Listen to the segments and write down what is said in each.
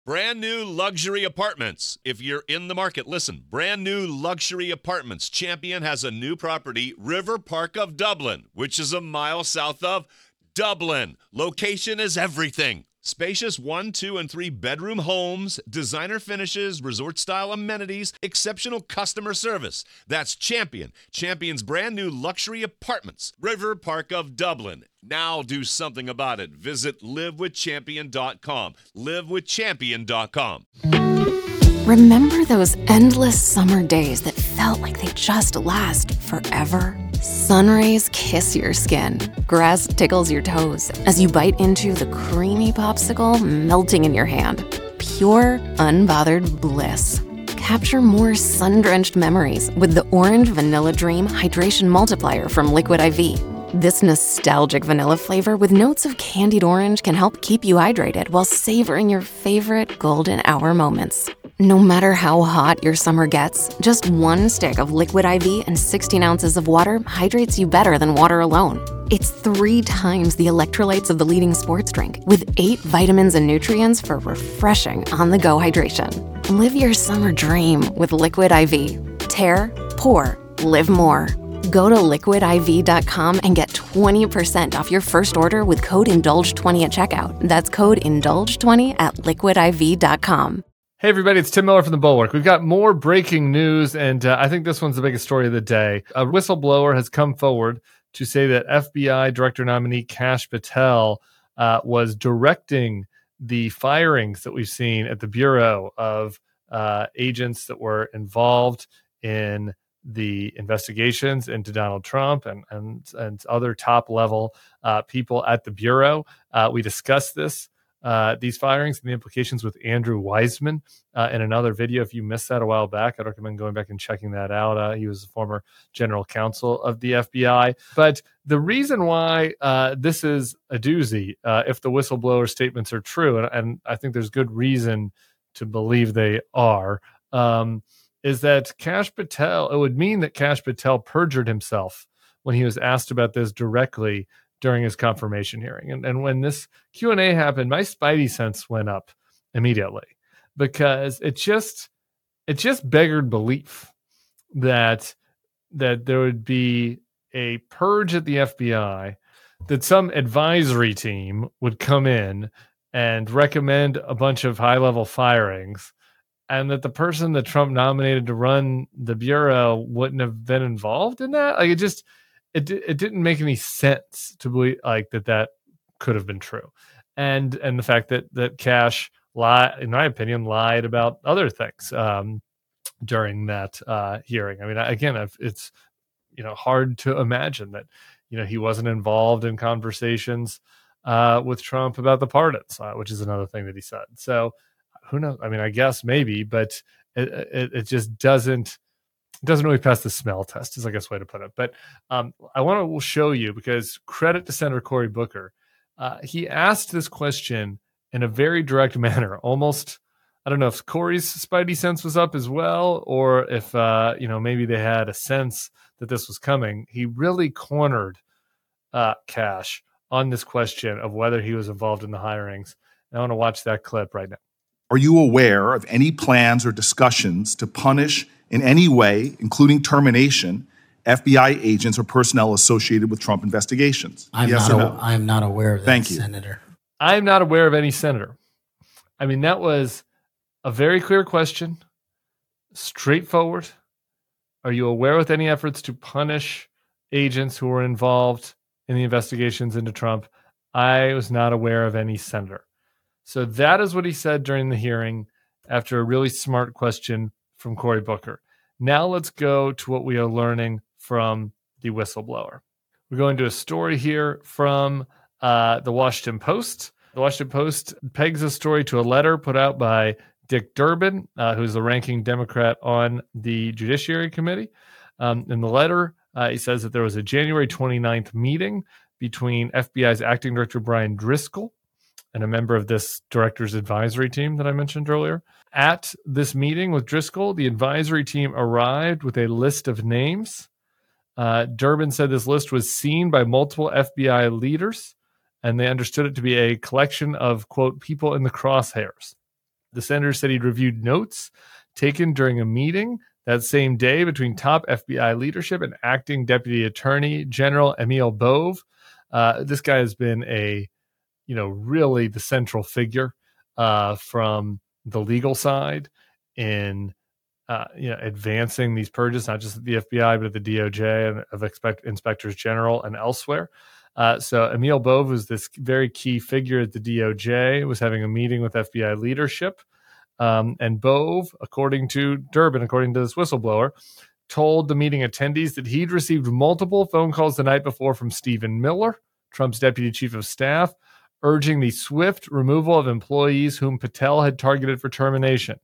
Brand new luxury apartments. If you're in the market, listen. Brand new luxury apartments. Champion has a new property, River Park of Dublin, which is a mile south of Dublin. Location is everything. Spacious 1, 2, and 3 bedroom homes, designer finishes, resort-style amenities, exceptional customer service. That's Champion. Champion's brand new luxury apartments. River Park of Dublin. Now do something about it. Visit livewithchampion.com. livewithchampion.com. Remember those endless summer days that felt like they just last forever? Sun rays kiss your skin. Grass tickles your toes as you bite into the creamy popsicle melting in your hand. Pure, unbothered bliss. Capture more sun-drenched memories with the Orange Vanilla Dream Hydration Multiplier from Liquid IV. This nostalgic vanilla flavor with notes of candied orange can help keep you hydrated while savoring your favorite golden hour moments. No matter how hot your summer gets, just one stick of Liquid IV and 16 ounces of water hydrates you better than water alone. It's 3 times the electrolytes of the leading sports drink, with 8 vitamins and nutrients for refreshing on-the-go hydration. Live your summer dream with Liquid IV. Tear, pour, live more. Go to liquidiv.com and get 20% off your first order with code INDULGE20 at checkout. That's code INDULGE20 at liquidiv.com. Hey everybody, it's Tim Miller from The Bulwark. We've got more breaking news, and I think this one's the biggest story of the day. A whistleblower has come forward to say that FBI Director nominee Kash Patel was directing the firings that we've seen at the Bureau of agents that were involved in the investigations into Donald Trump and other top level people at the Bureau. We discussed these firings and the implications with Andrew Weissmann in another video. If you missed that a while back, I'd recommend going back and checking that out. He was the former general counsel of the FBI. But the reason why this is a doozy, if the whistleblower statements are true, and I think there's good reason to believe they are, is that Kash Patel, it would mean that Kash Patel perjured himself when he was asked about this directly during his confirmation hearing. And when this Q&A happened, my spidey sense went up immediately, because it just beggared belief that there would be a purge at the FBI, that some advisory team would come in and recommend a bunch of high-level firings, and that the person that Trump nominated to run the Bureau wouldn't have been involved in that. Like, it didn't make any sense to believe like that could have been true. And the fact that Kash in my opinion, lied about other things during that hearing. I mean, again, it's hard to imagine that he wasn't involved in conversations with Trump about the pardons, which is another thing that he said. So who knows? I mean, I guess maybe, but it just doesn't really pass the smell test, is I guess way to put it. But I want to show you, because credit to Senator Cory Booker. He asked this question in a very direct manner. Almost, I don't know if Cory's spidey sense was up as well, or if maybe they had a sense that this was coming. He really cornered Kash on this question of whether he was involved in the hirings. And I want to watch that clip right now. Are you aware of any plans or discussions to punish in any way, including termination, FBI agents or personnel associated with Trump investigations? I'm not aware of that, Thank you. Senator. I'm not aware of any senator. I mean, that was a very clear question, straightforward. Are you aware with any efforts to punish agents who were involved in the investigations into Trump? I was not aware of any senator. So that is what he said during the hearing after a really smart question from Cory Booker. Now let's go to what we are learning from the whistleblower. We're going to a story here from the Washington Post. The Washington Post pegs a story to a letter put out by Dick Durbin, who's the ranking Democrat on the Judiciary Committee. In the letter, he says that there was a January 29th meeting between FBI's acting director, Brian Driscoll, and a member of this director's advisory team that I mentioned earlier. At this meeting with Driscoll, the advisory team arrived with a list of names. Durbin said this list was seen by multiple FBI leaders, and they understood it to be a collection of, quote, people in the crosshairs. The senator said he'd reviewed notes taken during a meeting that same day between top FBI leadership and acting Deputy Attorney General Emil Bove. This guy has been really the central figure from the legal side in advancing these purges, not just at the FBI, but at the DOJ and of inspectors general and elsewhere. So Emil Bove was this very key figure at the DOJ, was having a meeting with FBI leadership. And Bove, according to Durbin, according to this whistleblower, told the meeting attendees that he'd received multiple phone calls the night before from Stephen Miller, Trump's deputy chief of staff, urging the swift removal of employees whom Patel had targeted for termination.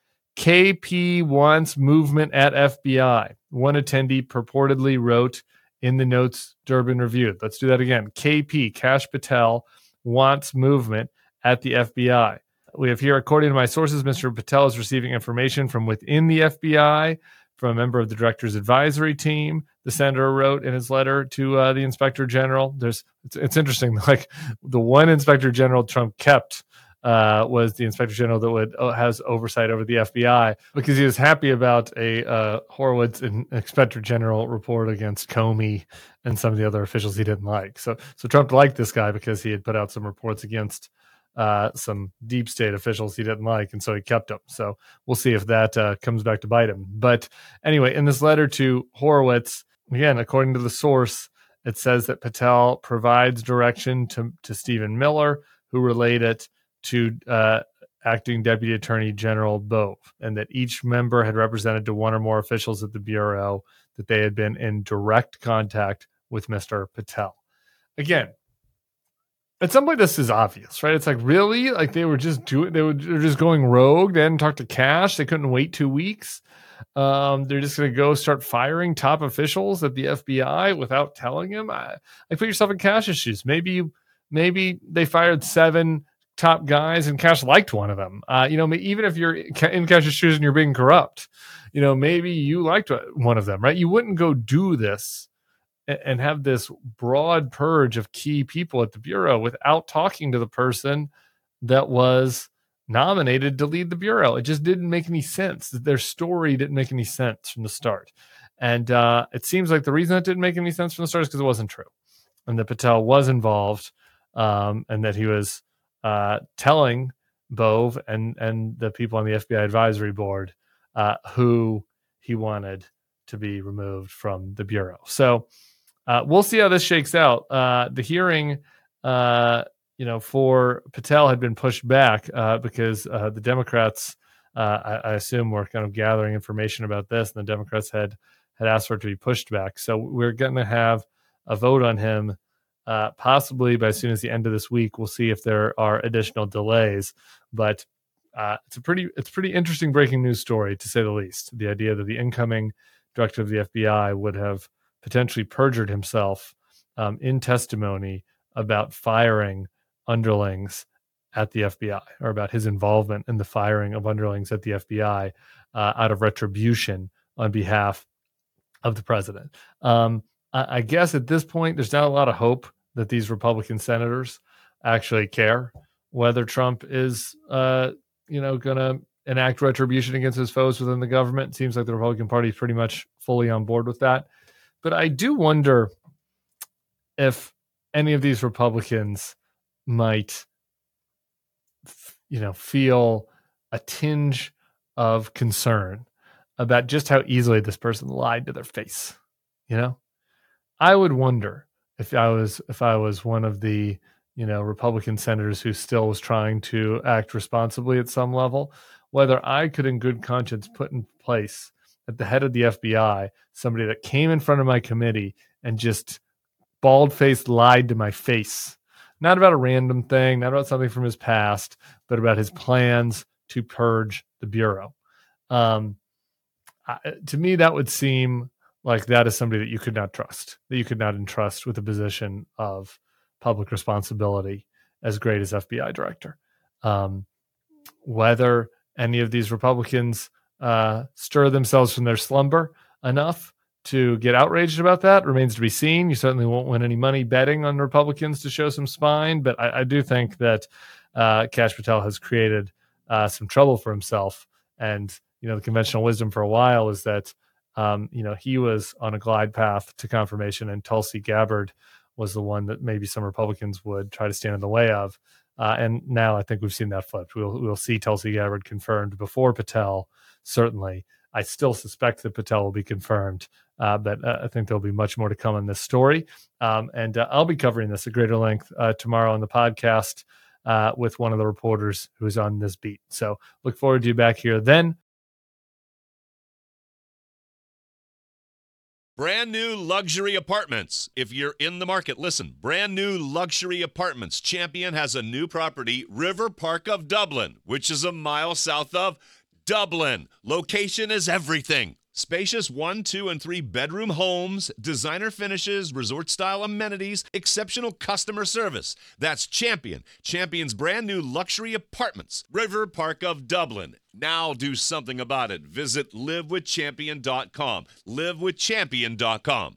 KP wants movement at FBI. One attendee purportedly wrote in the notes Durbin reviewed. Let's do that again. KP, Kash Patel, wants movement at the FBI. We have here, according to my sources, Mr. Patel is receiving information from within the FBI, from a member of the director's advisory team, the senator wrote in his letter to the inspector general. It's interesting, like the one inspector general Trump kept was the inspector general that has oversight over the FBI, because he was happy about a Horowitz and inspector general report against Comey and some of the other officials he didn't like. So Trump liked this guy because he had put out some reports against some deep state officials he didn't like, and so he kept him. So we'll see if that comes back to bite him. But anyway, in this letter to Horowitz, again, according to the source, it says that Patel provides direction to Stephen Miller, who relayed it to acting Deputy Attorney General Bove, and that each member had represented to one or more officials at the Bureau that they had been in direct contact with Mr. Patel. Again, at some point, this is obvious, right? It's like, really? Like they're just going rogue. They hadn't talked to Kash. They couldn't wait 2 weeks. They're just going to go start firing top officials at the FBI without telling him. Put yourself in Kash's shoes. Maybe they fired 7 top guys and Kash liked one of them. Even if you're in Kash's shoes and you're being corrupt, maybe you liked one of them, right? You wouldn't go do this and have this broad purge of key people at the Bureau without talking to the person that was nominated to lead the Bureau. It just didn't make any sense. Their story didn't make any sense from the start. And it seems like the reason it didn't make any sense from the start is because it wasn't true. And that Patel was involved and that he was telling Bove and the people on the FBI advisory board who he wanted to be removed from the Bureau. So we'll see how this shakes out. The hearing, for Patel had been pushed back because the Democrats, I assume, were kind of gathering information about this, and the Democrats had asked for it to be pushed back. So we're going to have a vote on him possibly by as soon as the end of this week. We'll see if there are additional delays, but it's a pretty interesting breaking news story, to say the least. The idea that the incoming director of the FBI would have potentially perjured himself in testimony about firing underlings at the FBI, or about his involvement in the firing of underlings at the FBI out of retribution on behalf of the president. I guess at this point, there's not a lot of hope that these Republican senators actually care whether Trump is, going to enact retribution against his foes within the government. It seems like the Republican Party is pretty much fully on board with that. But I do wonder if any of these Republicans might, feel a tinge of concern about just how easily this person lied to their face. I would wonder if I was one of the, Republican senators who still was trying to act responsibly at some level, whether I could in good conscience put in place at the head of the FBI somebody that came in front of my committee and just bald-faced lied to my face. Not about a random thing, not about something from his past, but about his plans to purge the Bureau. To me, that would seem like that is somebody that you could not trust, that you could not entrust with a position of public responsibility as great as FBI director. Whether any of these Republicans stir themselves from their slumber enough to get outraged about that remains to be seen. You certainly won't win any money betting on Republicans to show some spine, but I do think that Kash Patel has created some trouble for himself. And, the conventional wisdom for a while is that, he was on a glide path to confirmation, and Tulsi Gabbard was the one that maybe some Republicans would try to stand in the way of. And now I think we've seen that flipped. We'll see Tulsi Gabbard confirmed before Patel, certainly. I still suspect that Patel will be confirmed, but I think there'll be much more to come on this story. And I'll be covering this at greater length tomorrow on the podcast with one of the reporters who's on this beat. So look forward to you back here then. Brand new luxury apartments. If you're in the market, listen. Brand new luxury apartments. Champion has a new property, River Park of Dublin, which is a mile south of Dublin. Location is everything. Spacious 1, 2, and 3 bedroom homes, designer finishes, resort-style amenities, exceptional customer service. That's Champion. Champion's brand new luxury apartments, River Park of Dublin. Now do something about it. Visit livewithchampion.com. livewithchampion.com.